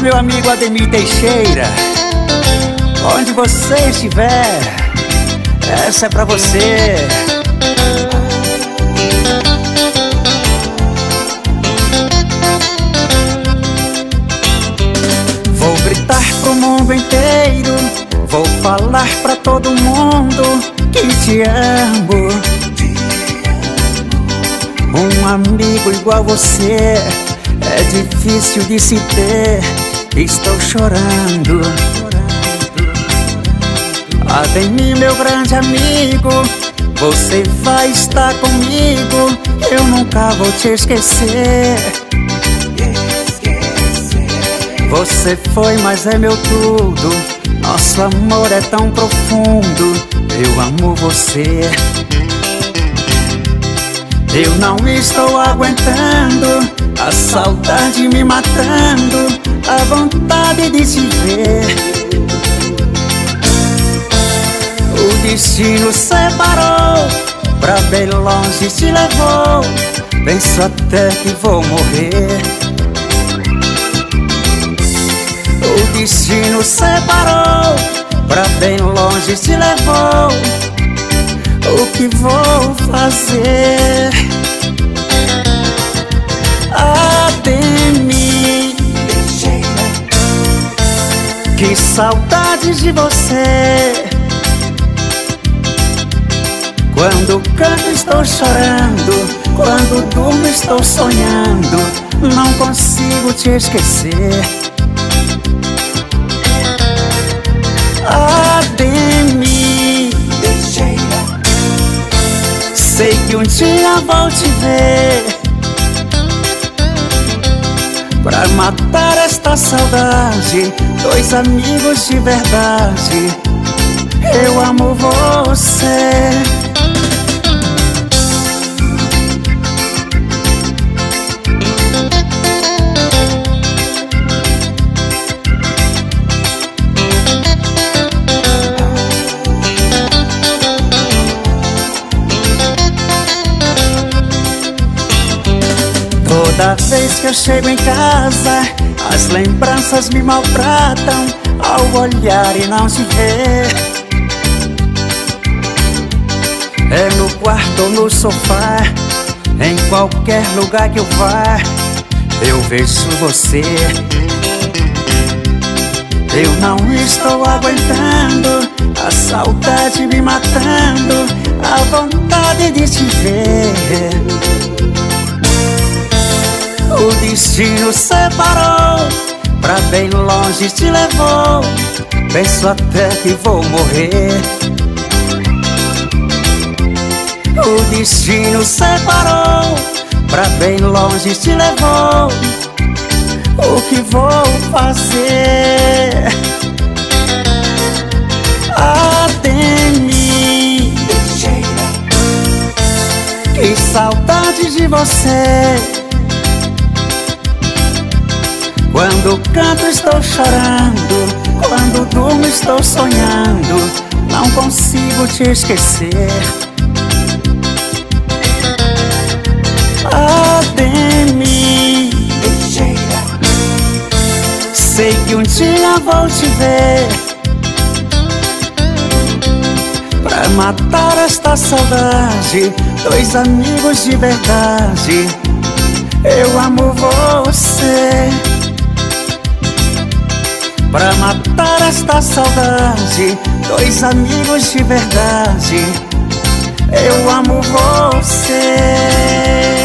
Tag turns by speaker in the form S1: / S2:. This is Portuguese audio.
S1: meu amigo Ademir Teixeira, onde você estiver, essa é pra você. Vou gritar pro mundo inteiro, vou falar pra todo mundo que te amo. Um amigo igual você é difícil de se ter. Estou chorando. Ademir, meu grande amigo, você vai estar comigo, eu nunca vou te esquecer. Você foi, mas é meu tudo. Nosso amor é tão profundo. Eu amo você. Eu não estou aguentando, a saudade me matando, a vontade de te ver. O destino separou, pra bem longe te levou. Penso até que vou morrer. O destino separou, pra bem longe te levou. O que vou fazer? Ademir Teixeira, que saudades de você. Quando canto estou chorando, quando durmo estou sonhando, não consigo te esquecer. Ademir Teixeira, sei que um dia vou te ver, pra matar esta saudade, dois amigos de verdade. Eu amo você. Toda vez que eu chego em casa, as lembranças me maltratam ao olhar e não te ver. É no quarto ou no sofá, em qualquer lugar que eu vá, eu vejo você. Eu não estou aguentando, a saudade me matando, a vontade de te ver. O destino separou, pra bem longe te levou. Penso até que vou morrer. O destino separou, pra bem longe te levou. O que vou fazer? Ademir Teixeira, que saudade de você. Quando canto estou chorando, quando durmo estou sonhando, não consigo te esquecer. Ademir Teixeira, sei que um dia vou te ver, pra matar esta saudade, dois amigos de verdade. Eu amo você. Pra matar esta saudade, dois amigos de verdade. Eu amo você.